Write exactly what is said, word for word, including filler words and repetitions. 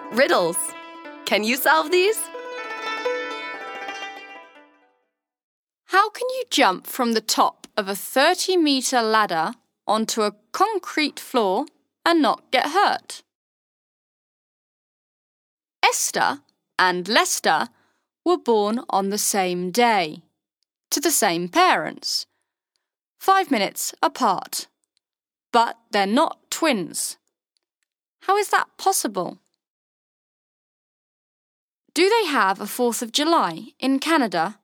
Riddles. Can you solve these? How can you jump from the top of a thirty-metre ladder onto a concrete floor and not get hurt? Esther and Lester were born on the same day, to the same parents, five minutes apart. But they're not twins. How is that possible? Do they have a fourth of July in Canada?